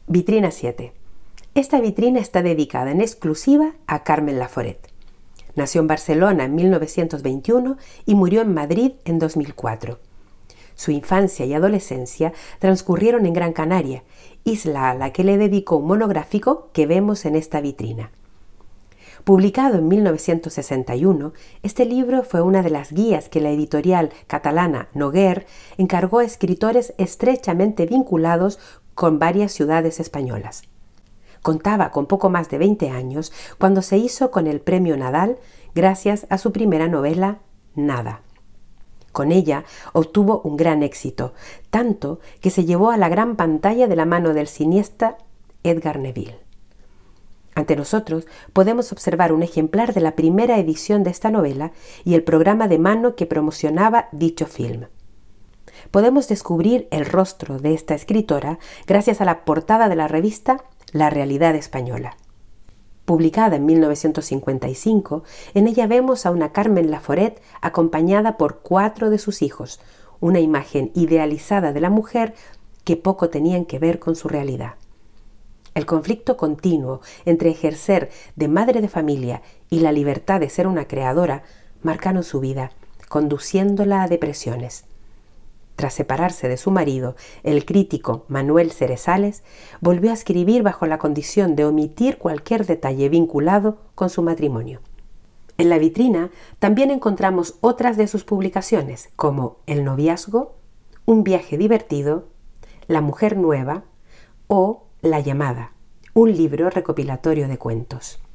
Vitrina 7. Esta vitrina está dedicada en exclusiva a Carmen Laforet. Nació en Barcelona en 1921 y murió en Madrid en 2004. Su infancia y adolescencia transcurrieron en Gran Canaria, isla a la que le dedicó un monográfico que vemos en esta vitrina. Publicado en 1961, este libro fue una de las guías que la editorial catalana Noguer encargó a escritores estrechamente vinculados con varias ciudades españolas. Contaba con poco más de 20 años cuando se hizo con el Premio Nadal gracias a su primera novela, Nada. Con ella obtuvo un gran éxito, tanto que se llevó a la gran pantalla de la mano del cineasta Edgar Neville. Ante nosotros podemos observar un ejemplar de la primera edición de esta novela y el programa de mano que promocionaba dicho film. Podemos descubrir el rostro de esta escritora gracias a la portada de la revista La Realidad Española. Publicada en 1955, en ella vemos a una Carmen Laforet acompañada por 4 de sus hijos, una imagen idealizada de la mujer que poco tenían que ver con su realidad. El conflicto continuo entre ejercer de madre de familia y la libertad de ser una creadora marcaron su vida, conduciéndola a depresiones. Tras separarse de su marido, el crítico Manuel Ceresales volvió a escribir bajo la condición de omitir cualquier detalle vinculado con su matrimonio. En la vitrina también encontramos otras de sus publicaciones, como El noviazgo, Un viaje divertido, La mujer nueva o La llamada, un libro recopilatorio de cuentos.